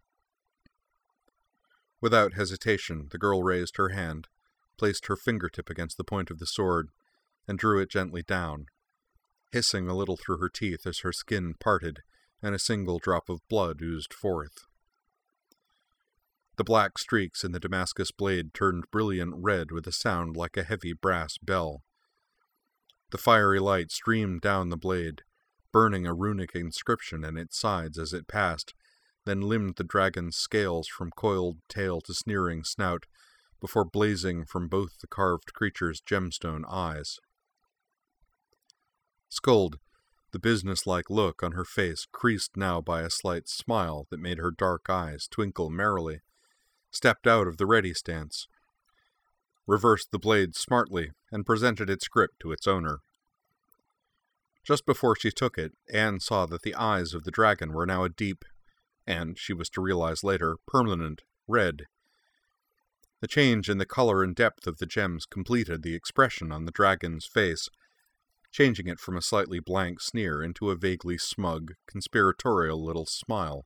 Without hesitation, the girl raised her hand, placed her fingertip against the point of the sword, and drew it gently down, hissing a little through her teeth as her skin parted and a single drop of blood oozed forth. The black streaks in the Damascus blade turned brilliant red with a sound like a heavy brass bell. The fiery light streamed down the blade, burning a runic inscription in its sides as it passed, then limned the dragon's scales from coiled tail to sneering snout, before blazing from both the carved creature's gemstone eyes. Skuld, the businesslike look on her face creased now by a slight smile that made her dark eyes twinkle merrily, stepped out of the ready stance, reversed the blade smartly, and presented its grip to its owner. Just before she took it, Anne saw that the eyes of the dragon were now a deep, and, she was to realize later, permanent red. The change in the color and depth of the gems completed the expression on the dragon's face, changing it from a slightly blank sneer into a vaguely smug, conspiratorial little smile.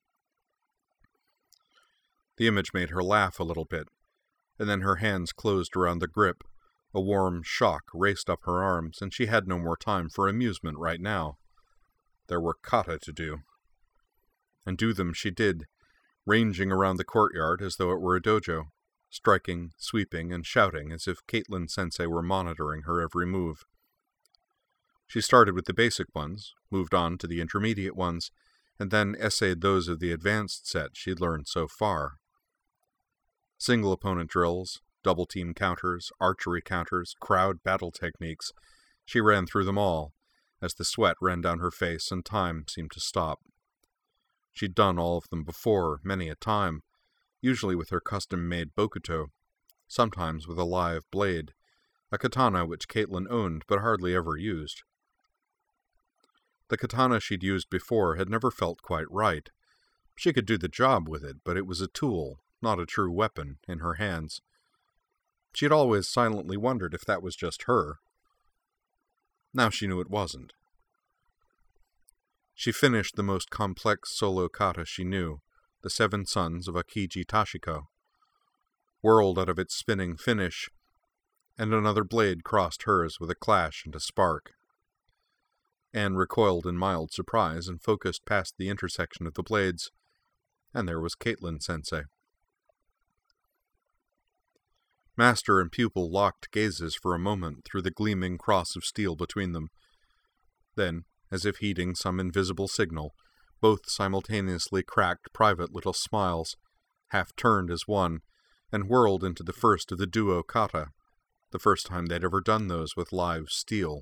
The image made her laugh a little bit, and then her hands closed around the grip. A warm shock raced up her arms, and she had no more time for amusement right now. There were kata to do. And do them she did, ranging around the courtyard as though it were a dojo, striking, sweeping, and shouting as if Caitlin Sensei were monitoring her every move. She started with the basic ones, moved on to the intermediate ones, and then essayed those of the advanced set she'd learned so far. Single opponent drills, double team counters, archery counters, crowd battle techniques. She ran through them all, as the sweat ran down her face and time seemed to stop. She'd done all of them before, many a time, usually with her custom-made bokuto, sometimes with a live blade, a katana which Caitlin owned but hardly ever used. The katana she'd used before had never felt quite right. She could do the job with it, but it was a tool, not a true weapon, in her hands. She'd always silently wondered if that was just her. Now she knew it wasn't. She finished the most complex solo kata she knew, the 7 Sons of Akiji Tashiko, whirled out of its spinning finish, and another blade crossed hers with a clash and a spark. Anne recoiled in mild surprise and focused past the intersection of the blades, and there was Caitlin-sensei. Master and pupil locked gazes for a moment through the gleaming cross of steel between them. Then, as if heeding some invisible signal, both simultaneously cracked private little smiles, half-turned as one, and whirled into the first of the duo kata, the first time they'd ever done those with live steel.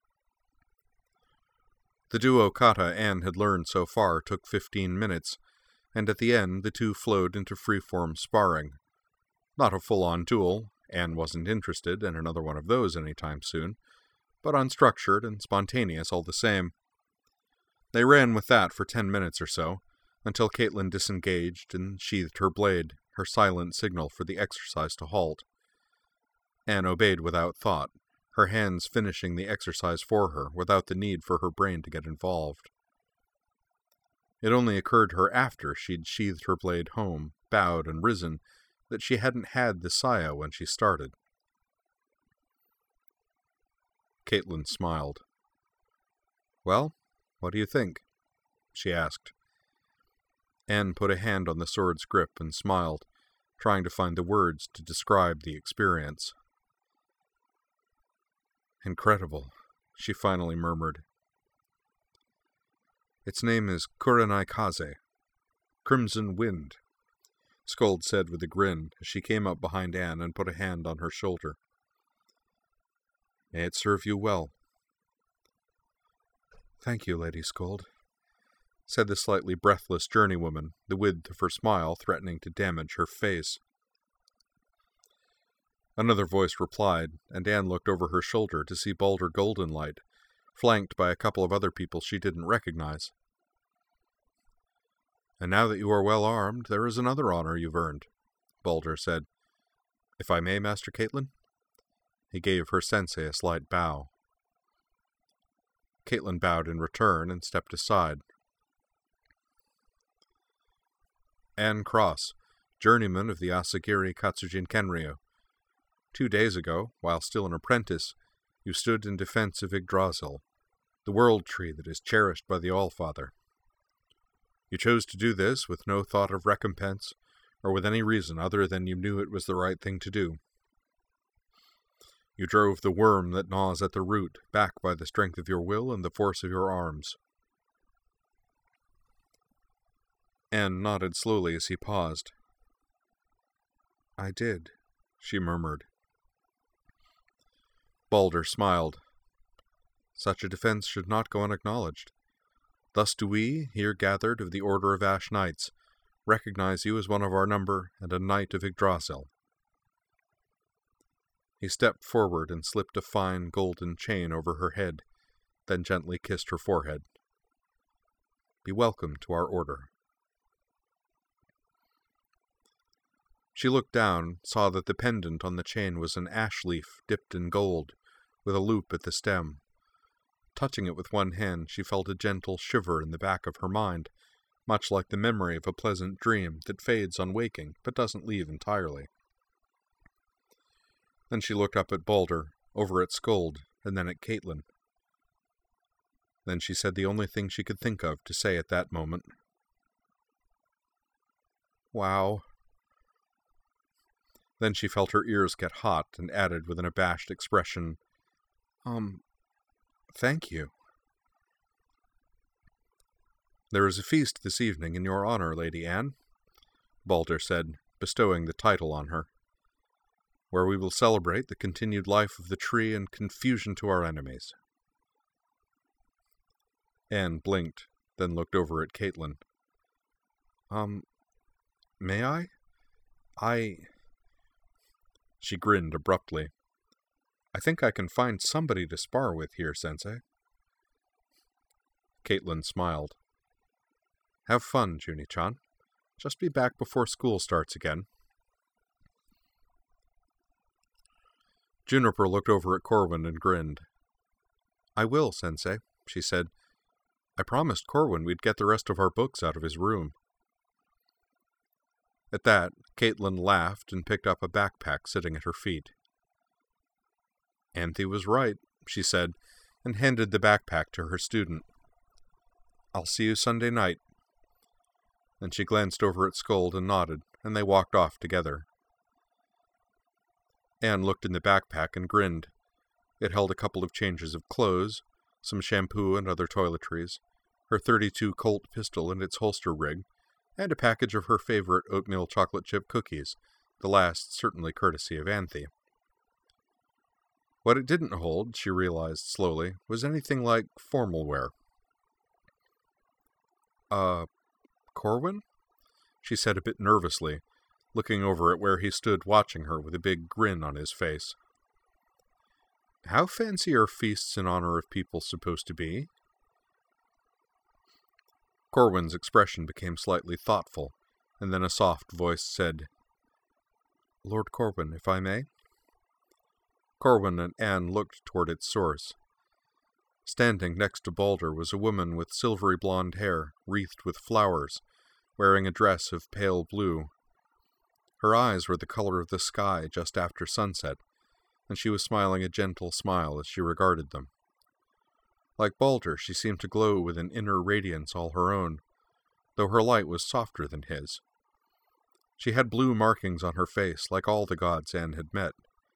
The duo kata Anne had learned so far took 15 minutes, and at the end the two flowed into free-form sparring. Not a full-on duel, Anne wasn't interested in another one of those any time soon, but unstructured and spontaneous all the same. They ran with that for 10 minutes or so, until Caitlin disengaged and sheathed her blade, her silent signal for the exercise to halt. Anne obeyed without thought, her hands finishing the exercise for her without the need for her brain to get involved. It only occurred to her after she'd sheathed her blade home, bowed and risen, that she hadn't had the saya when she started. Caitlin smiled. "Well, what do you think?" she asked. Anne put a hand on the sword's grip and smiled, trying to find the words to describe the experience. "Incredible," she finally murmured. "Its name is Kurenai Kaze, Crimson Wind," Skuld said with a grin as she came up behind Anne and put a hand on her shoulder. "May it serve you well." "Thank you, Lady Skuld," said the slightly breathless journeywoman, the width of her smile threatening to damage her face. Another voice replied, and Anne looked over her shoulder to see Balder Goldenlight, flanked by a couple of other people she didn't recognize. "And now that you are well armed, there is another honor you've earned," Balder said. "If I may, Master Caitlin?" He gave her sensei a slight bow. Caitlin bowed in return and stepped aside. Anne Cross, journeyman of the Asagiri Katsujin Kenryo. 2 days ago, while still an apprentice, you stood in defense of Yggdrasil, the world tree that is cherished by the Allfather. You chose to do this with no thought of recompense, or with any reason other than you knew it was the right thing to do. You drove the worm that gnaws at the root back by the strength of your will and the force of your arms. Anne nodded slowly as he paused. "I did," she murmured. Balder smiled. "Such a defense should not go unacknowledged. Thus do we, here gathered of the Order of Ash Knights, recognize you as one of our number and a knight of Yggdrasil." He stepped forward and slipped a fine golden chain over her head, then gently kissed her forehead. "Be welcome to our order." She looked down, saw that the pendant on the chain was an ash leaf dipped in gold, with a loop at the stem. Touching it with one hand, she felt a gentle shiver in the back of her mind, much like the memory of a pleasant dream that fades on waking, but doesn't leave entirely. Then she looked up at Balder, over at Skuld, and then at Caitlin. Then she said the only thing she could think of to say at that moment. "Wow." Then she felt her ears get hot and added with an abashed expression, Thank you. There is a feast this evening in your honor, Lady Anne, Balder said, bestowing the title on her, where we will celebrate the continued life of the tree and confusion to our enemies. Anne blinked, then looked over at Caitlin. May I? She grinned abruptly. I think I can find somebody to spar with here, Sensei. Caitlin smiled. Have fun, Junie-chan. Just be back before school starts again. Juniper looked over at Corwin and grinned. I will, Sensei, she said. I promised Corwin we'd get the rest of our books out of his room. At that, Caitlin laughed and picked up a backpack sitting at her feet. Anthe was right, she said, and handed the backpack to her student. I'll see you Sunday night. Then she glanced over at Skuld and nodded, and they walked off together. Anne looked in the backpack and grinned. It held a couple of changes of clothes, some shampoo and other toiletries, her .32 Colt pistol and its holster rig, and a package of her favorite oatmeal chocolate chip cookies, the last certainly courtesy of Anthe. What it didn't hold, she realized slowly, was anything like formal wear. Corwin? She said a bit nervously, looking over at where he stood watching her with a big grin on his face. How fancy are feasts in honor of people supposed to be? Corwin's expression became slightly thoughtful, and then a soft voice said, Lord Corwin, if I may? Corwin and Anne looked toward its source. Standing next to Balder was a woman with silvery blonde hair, wreathed with flowers, wearing a dress of pale blue. Her eyes were the color of the sky just after sunset, and she was smiling a gentle smile as she regarded them. Like Balder, she seemed to glow with an inner radiance all her own, though her light was softer than his. She had blue markings on her face, like all the gods Anne had met.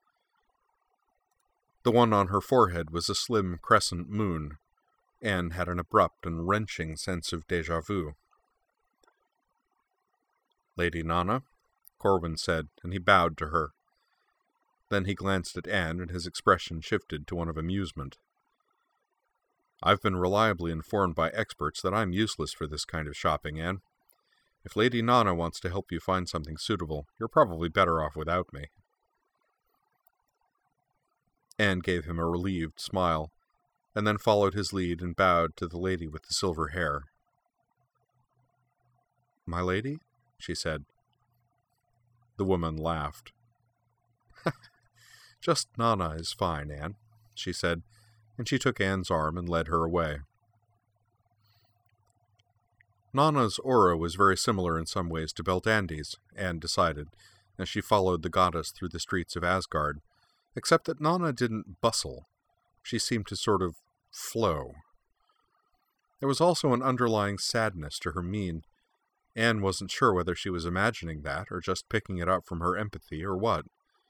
The one on her forehead was a slim crescent moon. Anne had an abrupt and wrenching sense of déjà vu. Lady Nana, Corwin said, and he bowed to her. Then he glanced at Anne, and his expression shifted to one of amusement. I've been reliably informed by experts that I'm useless for this kind of shopping, Anne. If Lady Nana wants to help you find something suitable, you're probably better off without me. Anne gave him a relieved smile, and then followed his lead and bowed to the lady with the silver hair. My lady? She said. The woman laughed. Just Nana is fine, Anne, she said, and she took Anne's arm and led her away. Nana's aura was very similar in some ways to Beldandi's, Anne decided, as she followed the goddess through the streets of Asgard, except that Nana didn't bustle. She seemed to sort of flow. There was also an underlying sadness to her mien. Anne wasn't sure whether she was imagining that, or just picking it up from her empathy, or what.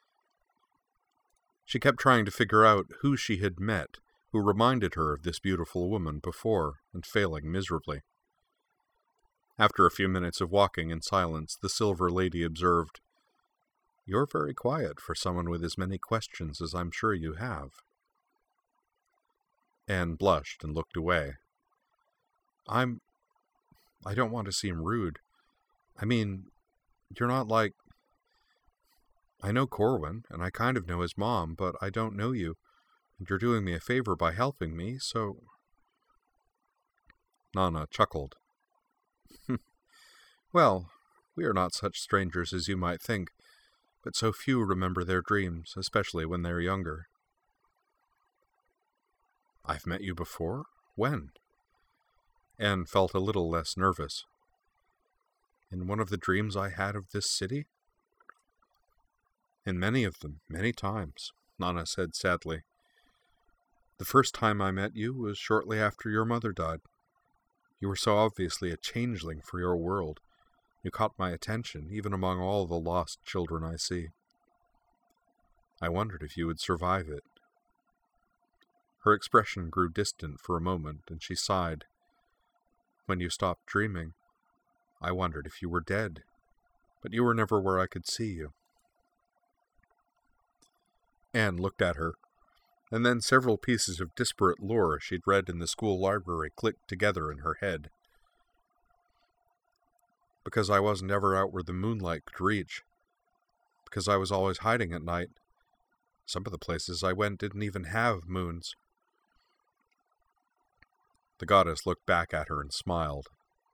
She kept trying to figure out who she had met, who reminded her of this beautiful woman before, and failing miserably. After a few minutes of walking in silence, the Silver Lady observed, You're very quiet for someone with as many questions as I'm sure you have. Anne blushed and looked away. I don't want to seem rude. I mean, you're not like... I know Corwin, and I kind of know his mom, but I don't know you, and you're doing me a favor by helping me, so... Nana chuckled. Well, we are not such strangers as you might think, but so few remember their dreams, especially when they're younger. I've met you before? When? Anne felt a little less nervous. In one of the dreams I had of this city? In many of them, many times, Nana said sadly. The first time I met you was shortly after your mother died. You were so obviously a changeling for your world. You caught my attention, even among all the lost children I see. I wondered if you would survive it. Her expression grew distant for a moment, and she sighed. When you stopped dreaming, I wondered if you were dead, but you were never where I could see you. Anne looked at her, and then several pieces of disparate lore she'd read in the school library clicked together in her head. Because I wasn't ever out where the moonlight could reach. Because I was always hiding at night. Some of the places I went didn't even have moons. The goddess looked back at her and smiled.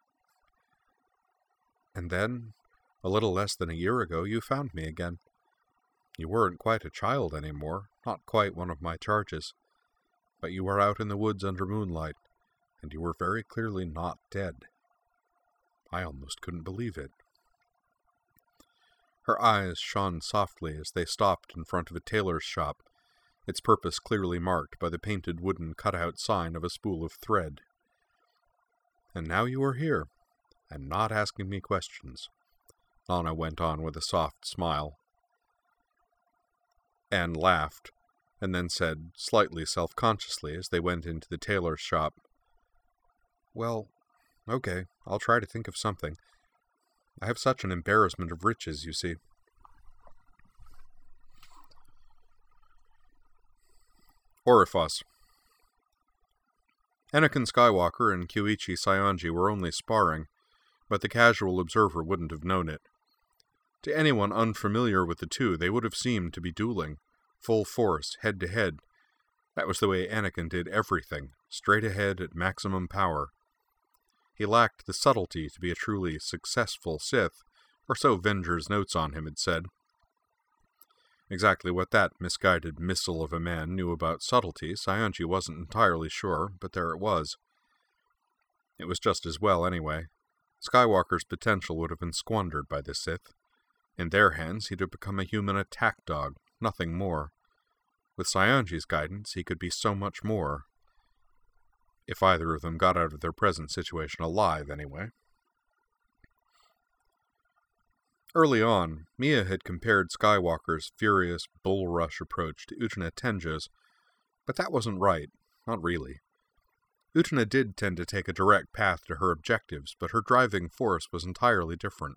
And then, a little less than a year ago, you found me again. You weren't quite a child anymore, not quite one of my charges, but you were out in the woods under moonlight, and you were very clearly not dead. I almost couldn't believe it. Her eyes shone softly as they stopped in front of a tailor's shop, its purpose clearly marked by the painted wooden cutout sign of a spool of thread. And now you are here, and not asking me questions, Anna went on with a soft smile. Anne laughed, and then said, slightly self-consciously as they went into the tailor's shop, Well, okay, I'll try to think of something. I have such an embarrassment of riches, you see. Orifos. Anakin Skywalker and Kyuichi Saionji were only sparring, but the casual observer wouldn't have known it. To anyone unfamiliar with the two, they would have seemed to be dueling, full force, head-to-head. That was the way Anakin did everything, straight ahead at maximum power. He lacked the subtlety to be a truly successful Sith, or so Venger's notes on him had said. Exactly what that misguided missile of a man knew about subtlety, Saionji wasn't entirely sure, but there it was. It was just as well, anyway. Skywalker's potential would have been squandered by the Sith. In their hands, he'd have become a human attack dog, nothing more. With Saionji's guidance, he could be so much more. If either of them got out of their present situation alive, anyway. Early on, Mia had compared Skywalker's furious, bull-rush approach to Utena Tenjo's, but that wasn't right, not really. Utena did tend to take a direct path to her objectives, but her driving force was entirely different.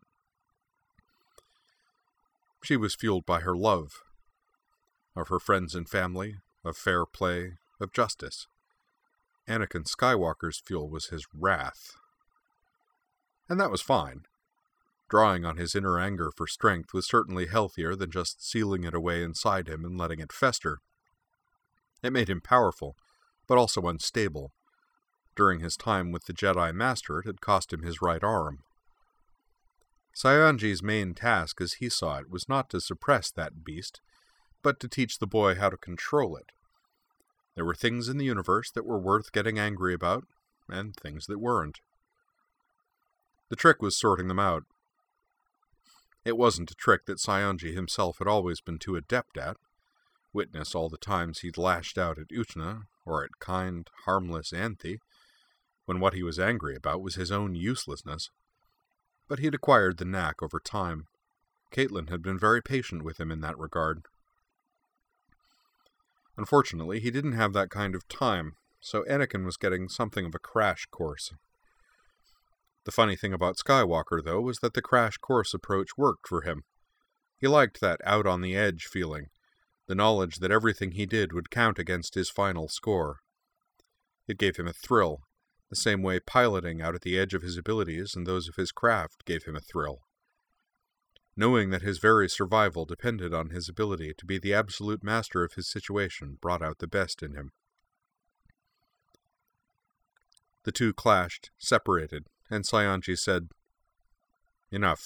She was fueled by her love, of her friends and family, of fair play, of justice. Anakin Skywalker's fuel was his wrath. And that was fine. Drawing on his inner anger for strength was certainly healthier than just sealing it away inside him and letting it fester. It made him powerful, but also unstable. During his time with the Jedi Master, it had cost him his right arm. Saionji's main task, as he saw it, was not to suppress that beast, but to teach the boy how to control it. There were things in the universe that were worth getting angry about, and things that weren't. The trick was sorting them out. It wasn't a trick that Saionji himself had always been too adept at. Witness all the times he'd lashed out at Utena, or at kind, harmless Anthe, when what he was angry about was his own uselessness. But he'd acquired the knack over time. Caitlin had been very patient with him in that regard. Unfortunately, he didn't have that kind of time, so Anakin was getting something of a crash course. The funny thing about Skywalker, though, was that the crash course approach worked for him. He liked that out-on-the-edge feeling, the knowledge that everything he did would count against his final score. It gave him a thrill, the same way piloting out at the edge of his abilities and those of his craft gave him a thrill. Knowing that his very survival depended on his ability to be the absolute master of his situation brought out the best in him. The two clashed, separated, and Saionji said, "Enough."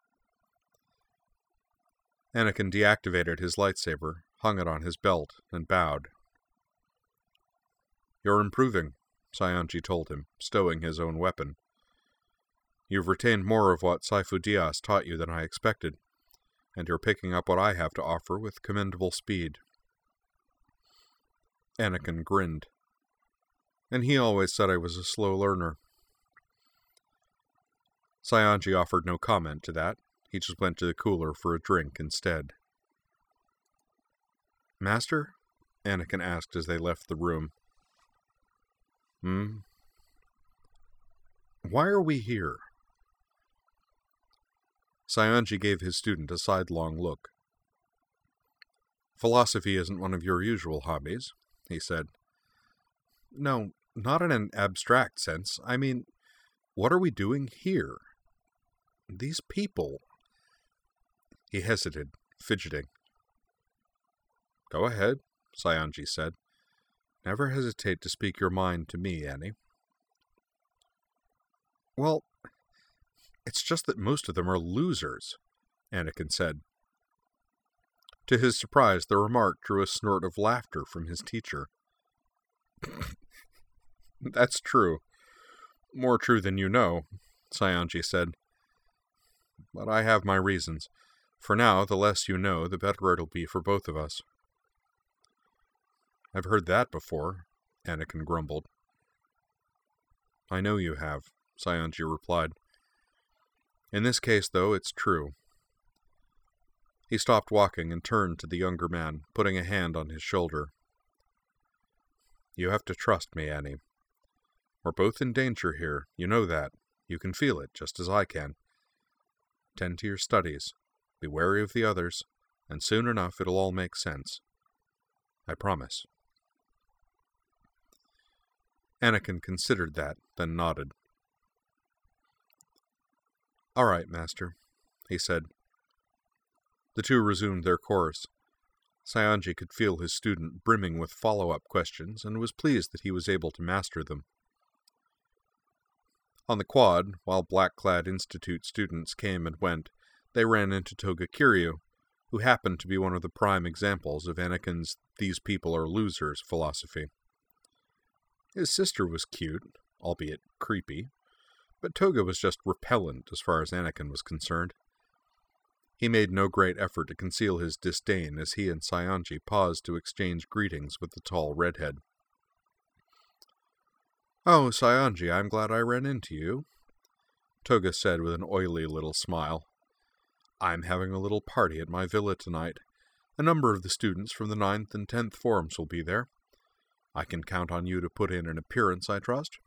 Anakin deactivated his lightsaber, hung it on his belt, and bowed. "You're improving," Saionji told him, stowing his own weapon. "You've retained more of what Saifu Dyas taught you than I expected, and you're picking up what I have to offer with commendable speed." Anakin grinned. "And he always said I was a slow learner." Saionji offered no comment to that. He just went to the cooler for a drink instead. "Master?" Anakin asked as they left the room. Why are we here? Saionji gave his student a sidelong look. Philosophy isn't one of your usual hobbies, he said. No, not in an abstract sense. I mean, what are we doing here? These people... He hesitated, fidgeting. Go ahead, Saionji said. Never hesitate to speak your mind to me, Annie. Well, it's just that most of them are losers, Anakin said. To his surprise, the remark drew a snort of laughter from his teacher. That's true. More true than you know, Saionji said. But I have my reasons. For now, the less you know, the better it'll be for both of us. I've heard that before, Anakin grumbled. I know you have, Saionji replied. In this case, though, it's true. He stopped walking and turned to the younger man, putting a hand on his shoulder. You have to trust me, Annie. We're both in danger here, you know that. You can feel it, just as I can. Tend to your studies. Be wary of the others, and soon enough it'll all make sense. I promise. Anakin considered that, then nodded. All right, Master, he said. The two resumed their course. Saionji could feel his student brimming with follow-up questions, and was pleased that he was able to master them. On the quad, while black-clad Institute students came and went, they ran into Toga Kiryu, who happened to be one of the prime examples of Anakin's "these people are losers" philosophy. His sister was cute, albeit creepy, but Toga was just repellent as far as Anakin was concerned. He made no great effort to conceal his disdain as he and Saionji paused to exchange greetings with the tall redhead. Oh, Saionji, I'm glad I ran into you, Toga said with an oily little smile. I'm having a little party at my villa tonight. A number of the students from the 9th and 10th forms will be there. I can count on you to put in an appearance, I trust.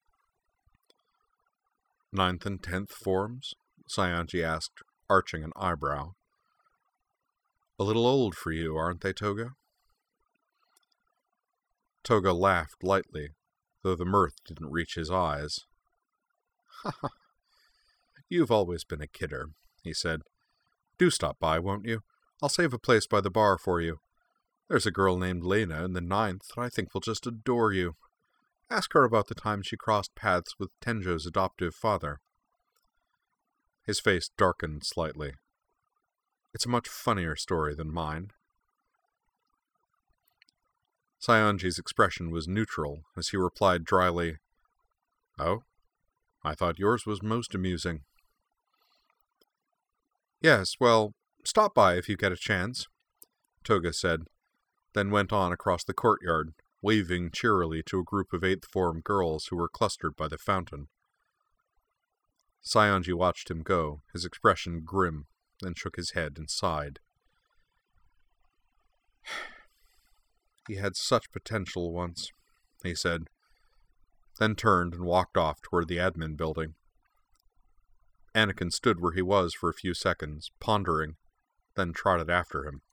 9th and 10th forms? Saionji asked, arching an eyebrow. A little old for you, aren't they, Toga? Toga laughed lightly, though the mirth didn't reach his eyes. Ha ha! You've always been a kidder, he said. Do stop by, won't you? I'll save a place by the bar for you. There's a girl named Lena in the 9th that I think will just adore you. Ask her about the time she crossed paths with Tenjo's adoptive father. His face darkened slightly. It's a much funnier story than mine. Saionji's expression was neutral as he replied dryly, Oh? I thought yours was most amusing. Yes, well, stop by if you get a chance, Toga said, then went on across the courtyard, waving cheerily to a group of 8th form girls who were clustered by the fountain. Saionji watched him go, his expression grim, then shook his head and sighed. He had such potential once, he said, then turned and walked off toward the admin building. Anakin stood where he was for a few seconds, pondering, then trotted after him.